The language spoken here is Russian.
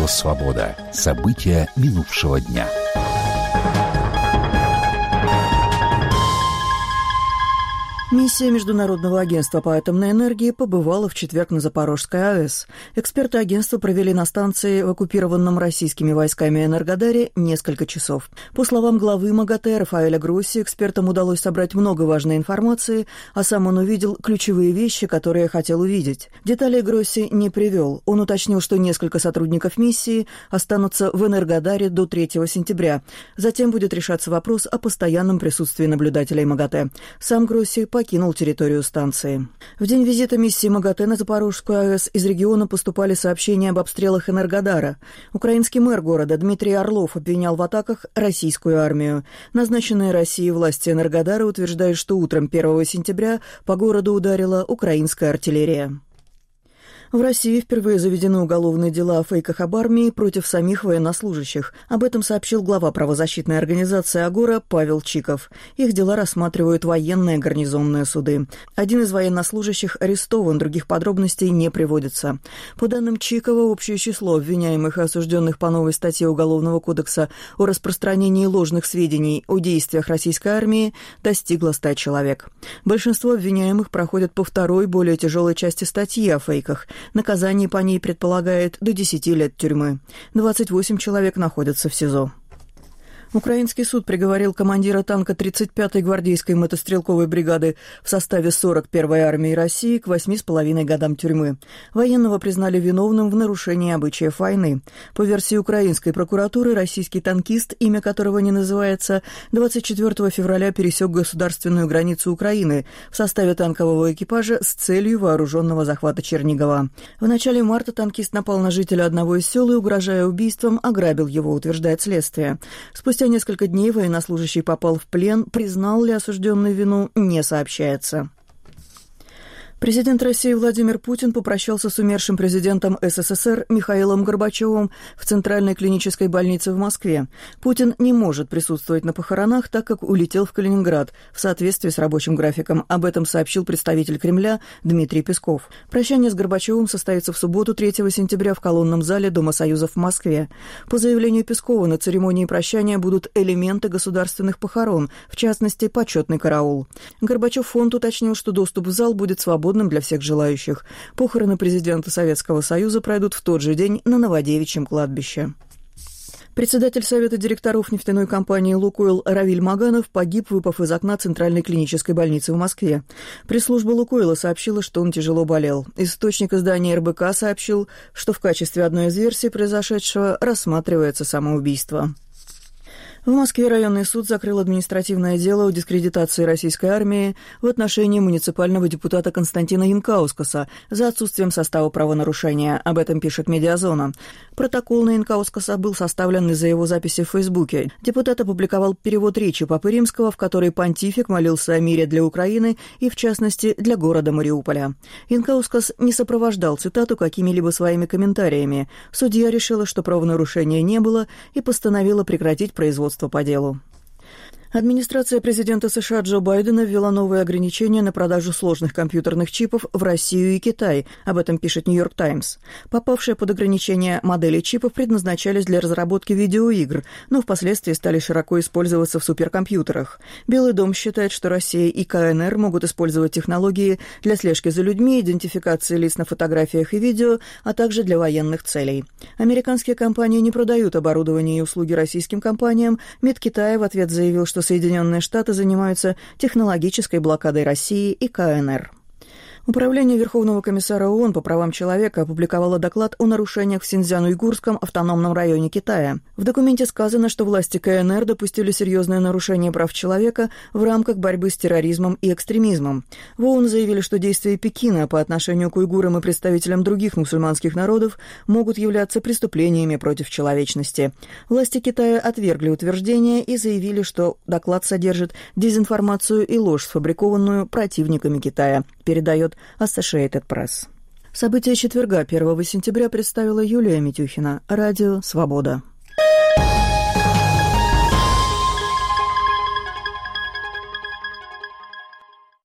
«Свобода». События минувшего дня. Миссия Международного агентства по атомной энергии побывала в четверг на Запорожской АЭС. Эксперты агентства провели на станции в оккупированном российскими войсками Энергодаре несколько часов. По словам главы МАГАТЭ Рафаэля Гросси, экспертам удалось собрать много важной информации, а сам он увидел ключевые вещи, которые хотел увидеть. Детали Гросси не привел. Он уточнил, что несколько сотрудников миссии останутся в Энергодаре до 3 сентября. Затем будет решаться вопрос о постоянном присутствии наблюдателей МАГАТЭ. Сам Гросси покинул территорию станции. В день визита миссии МАГАТЭ на Запорожскую АЭС из региона поступали сообщения об обстрелах Энергодара. Украинский мэр города Дмитрий Орлов обвинял в атаках российскую армию. Назначенные Россией власти Энергодара утверждают, что утром 1 сентября по городу ударила украинская артиллерия. В России впервые заведены уголовные дела о фейках об армии против самих военнослужащих. Об этом сообщил глава правозащитной организации «Агора» Павел Чиков. Их дела рассматривают военные гарнизонные суды. Один из военнослужащих арестован, других подробностей не приводится. По данным Чикова, общее число обвиняемых и осужденных по новой статье Уголовного кодекса о распространении ложных сведений о действиях российской армии достигло 100 человек. Большинство обвиняемых проходят по второй, более тяжелой части статьи о фейках. Наказание по ней предполагает до 10 лет тюрьмы. 28 человек находятся в СИЗО. Украинский суд приговорил командира танка 35-й гвардейской мотострелковой бригады в составе 41-й армии России к 8,5 годам тюрьмы. Военного признали виновным в нарушении обычаев войны. По версии украинской прокуратуры, российский танкист, имя которого не называется, 24 февраля пересек государственную границу Украины в составе танкового экипажа с целью вооруженного захвата Чернигова. В начале марта танкист напал на жителя одного из сел и, угрожая убийством, ограбил его, утверждает следствие. Спустя несколько дней военнослужащий попал в плен. Признал ли осужденный вину, не сообщается. Президент России Владимир Путин попрощался с умершим президентом СССР Михаилом Горбачевым в Центральной клинической больнице в Москве. Путин не может присутствовать на похоронах, так как улетел в Калининград в соответствии с рабочим графиком. Об этом сообщил представитель Кремля Дмитрий Песков. Прощание с Горбачевым состоится в субботу 3 сентября в колонном зале Дома Союзов в Москве. По заявлению Пескова, на церемонии прощания будут элементы государственных похорон, в частности, почетный караул. Горбачев-фонд уточнил, что доступ в зал будет свободным для всех желающих. Похороны президента Советского Союза пройдут в тот же день на Новодевичьем кладбище. Председатель Совета директоров нефтяной компании «Лукойл» Равиль Маганов погиб, выпав из окна Центральной клинической больницы в Москве. Пресс-служба «Лукойла» сообщила, что он тяжело болел. Источник издания РБК сообщил, что в качестве одной из версий произошедшего рассматривается самоубийство. В Москве районный суд закрыл административное дело о дискредитации российской армии в отношении муниципального депутата Константина Янкаускаса за отсутствием состава правонарушения. Об этом пишет «Медиазона». Протокол на Янкаускаса был составлен из-за его записи в Фейсбуке. Депутат опубликовал перевод речи Папы Римского, в которой понтифик молился о мире для Украины и, в частности, для города Мариуполя. Янкаускас не сопровождал цитату какими-либо своими комментариями. Судья решила, что правонарушения не было, и постановила прекратить производство по делу. Администрация президента США Джо Байдена ввела новые ограничения на продажу сложных компьютерных чипов в Россию и Китай. Об этом пишет «Нью-Йорк Таймс». Попавшие под ограничения модели чипов предназначались для разработки видеоигр, но впоследствии стали широко использоваться в суперкомпьютерах. Белый дом считает, что Россия и КНР могут использовать технологии для слежки за людьми, идентификации лиц на фотографиях и видео, а также для военных целей. Американские компании не продают оборудование и услуги российским компаниям. МИД Китая в ответ заявил, что Соединенные Штаты занимаются технологической блокадой России и КНР. Управление Верховного комиссара ООН по правам человека опубликовало доклад о нарушениях в Синьцзян-Уйгурском автономном районе Китая. В документе сказано, что власти КНР допустили серьезное нарушение прав человека в рамках борьбы с терроризмом и экстремизмом. В ООН заявили, что действия Пекина по отношению к уйгурам и представителям других мусульманских народов могут являться преступлениями против человечности. Власти Китая отвергли утверждение и заявили, что доклад содержит дезинформацию и ложь, сфабрикованную противниками Китая, передает Associated Press. События четверга, 1 сентября, представила Юлия Митюхина. Радио «Свобода».